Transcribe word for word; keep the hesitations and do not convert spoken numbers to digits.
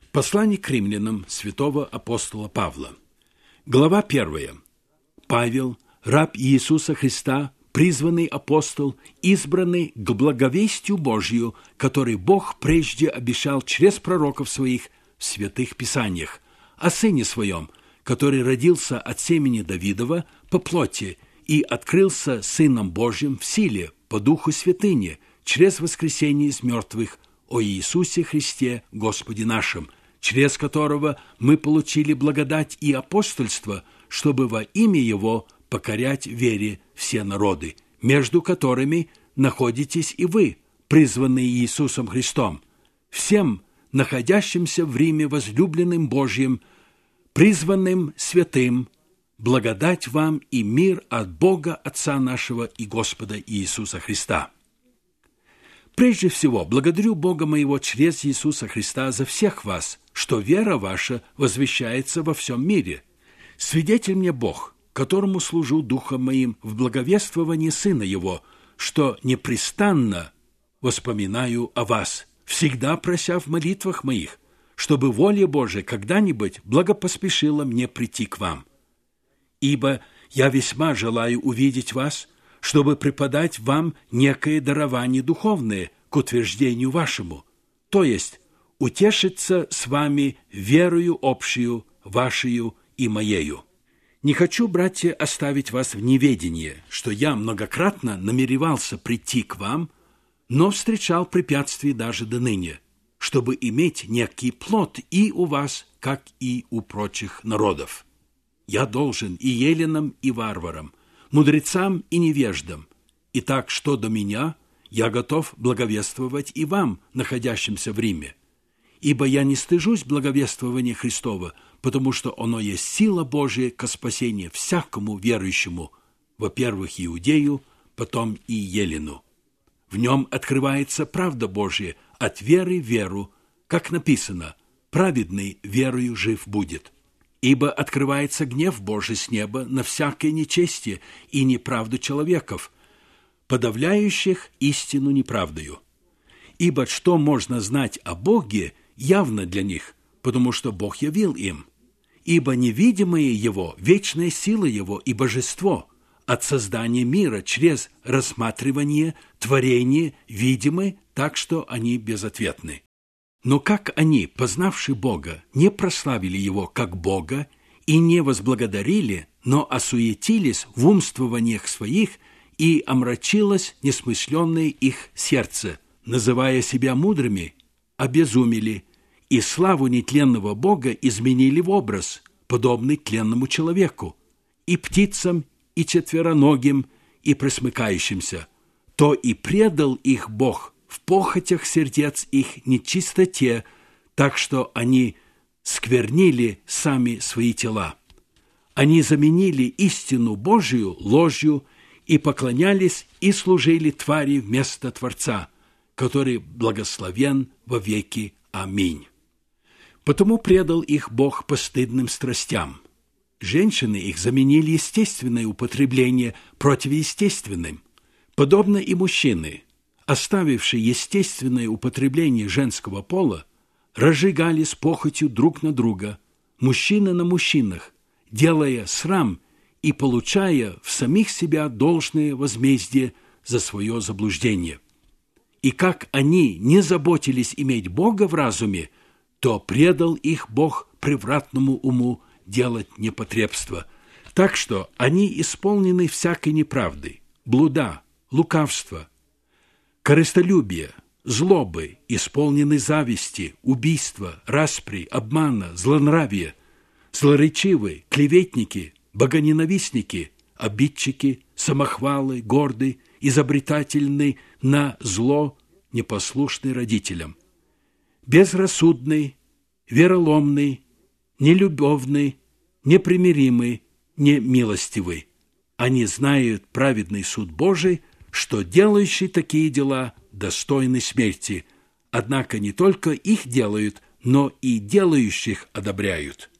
Послание к римлянам святого апостола Павла. Глава первая. Павел, раб Иисуса Христа, призванный апостол, избранный к благовестию Божию, который Бог прежде обещал через пророков своих в святых писаниях, о Сыне Своем, который родился от семени Давидова по плоти и открылся Сыном Божьим в силе, по Духу Святыни, через воскресение из мертвых, о Иисусе Христе, Господе нашим, через которого мы получили благодать и апостольство, чтобы во имя Его покорять вере все народы, между которыми находитесь и вы, призванные Иисусом Христом, всем находящимся в Риме возлюбленным Божьим, призванным святым, благодать вам и мир от Бога Отца нашего и Господа Иисуса Христа. Прежде всего, благодарю Бога моего через Иисуса Христа за всех вас, что вера ваша возвещается во всем мире. Свидетель мне Бог, которому служу Духом моим в благовествовании Сына Его, что непрестанно воспоминаю о вас, всегда прося в молитвах моих, чтобы воля Божия когда-нибудь благопоспешила мне прийти к вам. Ибо я весьма желаю увидеть вас, чтобы преподать вам некое дарование духовное к утверждению вашему, то есть утешиться с вами верою общую, вашею и моею. Не хочу, братья, оставить вас в неведении, что я многократно намеревался прийти к вам, но встречал препятствий даже до ныне, чтобы иметь некий плод и у вас, как и у прочих народов. Я должен и еленам, и варварам, мудрецам и невеждам. Итак, что до меня, я готов благовествовать и вам, находящимся в Риме. Ибо я не стыжусь благовествования Христова, потому что оно есть сила Божия ко спасению всякому верующему, во-первых, иудею, потом и елену. В нем открывается правда Божия от веры в веру, как написано: «Праведный верою жив будет». Ибо открывается гнев Божий с неба на всякое нечестие и неправду человеков, подавляющих истину неправдою. Ибо что можно знать о Боге, явно для них, потому что Бог явил им. Ибо невидимое Его, вечная сила Его и божество от создания мира через рассматривание, творение видимы, так что они безответны. Но как они, познавши Бога, не прославили Его как Бога и не возблагодарили, но осуетились в умствованиях своих, и омрачилось несмысленное их сердце, называя себя мудрыми, обезумели, и славу нетленного Бога изменили в образ, подобный тленному человеку, и птицам, и четвероногим, и пресмыкающимся. То и предал их Бог в похотях сердец их нечистоте, так что они сквернили сами свои тела. Они заменили истину Божию ложью и поклонялись и служили твари вместо Творца, который благословен во веки. Аминь. Потому предал их Бог постыдным страстям. Женщины их заменили естественное употребление противоестественным. Подобно и мужчины, оставившие естественное употребление женского пола, разжигали с похотью друг на друга, мужчины на мужчинах, делая срам и получая в самих себя должное возмездие за свое заблуждение. И как они не заботились иметь Бога в разуме, то предал их Бог превратному уму делать непотребство, так что они исполнены всякой неправды, блуда, лукавства, корыстолюбия, злобы, исполнены зависти, убийства, распри, обмана, злонравия, злоречивы, клеветники, богоненавистники, обидчики, самохвалы, горды, изобретательны на зло, непослушны родителям, безрассудный, вероломный, нелюбовный, непримиримый, немилостивый. Они знают праведный суд Божий, что делающие такие дела достойны смерти, однако не только их делают, но и делающих одобряют.